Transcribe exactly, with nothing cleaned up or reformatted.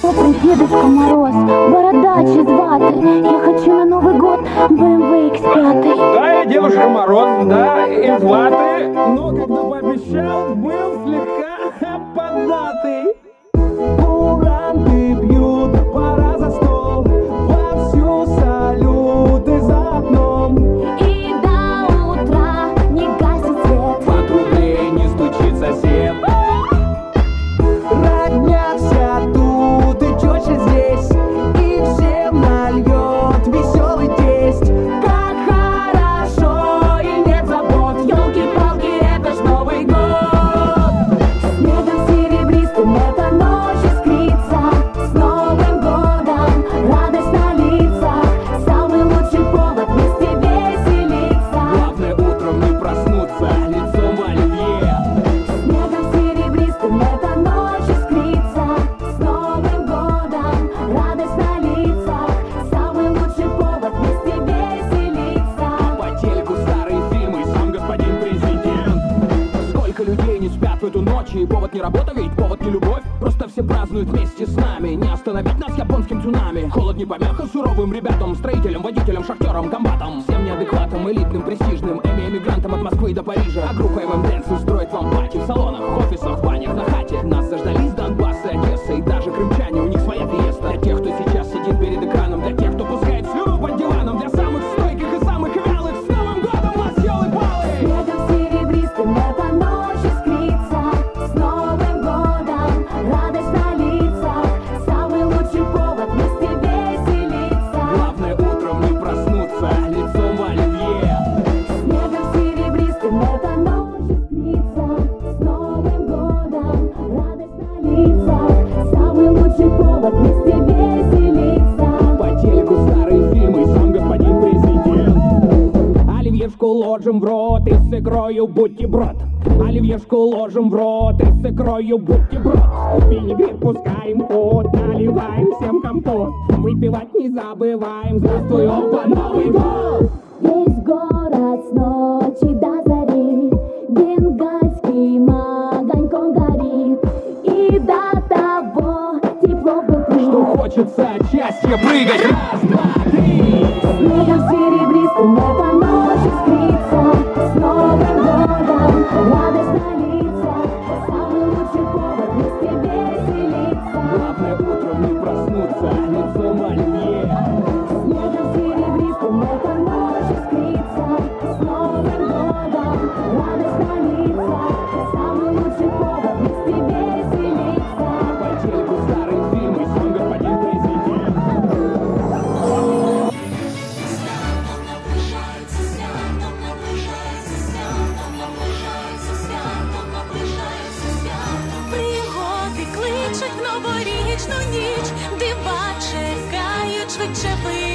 добрый Дедушка Мороз, бородачи звати. Я хочу на Новый год бэ эм вэ икс пять. Да, я Дедушка Мороз, да, и звати. Но когда пообещал, был слегка поддатый. Куранты бьют, пора за стол, вовсю салюты за окном. И до утра не гасит свет, По трубе не стучит сосед. Родня вся тут и теща здесь, и всем нальет веселый тесть. как хорошо и нет забот. Ёлки-палки, это ж Новый год. Снегом серебристым эта ночь искрится. С Новым годом радость на лицах. Самый лучший повод вместе веселиться. Главное утром не проснуться лицом в оливье. Снегом серебристым эта ночь искрится. С Новым годом радость на лицах. Самый лучший повод вместе веселиться. По телеку старые фильмы, сам господин президент. Сколько людей не спят в эту ночь, и повод не работа, ведь повод не любовь. Просто все празднуют вместе с нами. Не остановить нас японским цунами. Холод не помеха суровым ребятам, строителям, водителям, шахтерам, комбатам. Всем неадекватам, элитным, престижным, эми-эмигрантам от Москвы до Парижа. А группа эм эм Dance устроит вам пати в салонах, офисах, банях, на хате. Нас заждались Донбасса, Одесса и даже крымчане, у них своя фиеста. Для тех, кто сейчас сидит перед экраном, для тех, кто пускает слюну под диваном, для самых стойких и самых вялых, с Новым годом вас, ёлы-палы! Снегом серебристым эта ночь искрится. С Новым годом радость на лицах. Самый лучший повод вместе веселиться. Главное утром не проснуться лицом в оливье. Снегом серебристым эта ночь искрится. С Новым годом радость на лицах. Самый лучший повод вместе веселиться. По телеку старые фильмы, сам господин президент. Оливьешку ложим в рот и с икрою бутерброд. Оливьешку ложим в рот и с икрою бутерброд. Винегрет пускаем ход, наливаем всем компот. Выпивать не забываем, здравствуй, опа, Новый год! Весь город с ночи до зари бенгальским огоньком горит. И до того тепло внутри, Что хочется от счастья прыгать. Раз, два, три. снегом серебристым эта ночь искрится. С Новым годом радость на лицах. Самый лучший повод вместе веселиться. Главное утром не проснуться лицом в оливье. Снегом серебристым эта ночь искрится. С Новым годом радость на лицах. Самый лучший повод вместе веселиться. По телеку старые фильмы, сам господин президент. Пригоди кличуть в новорічну ніч, дива чекають, швидше ви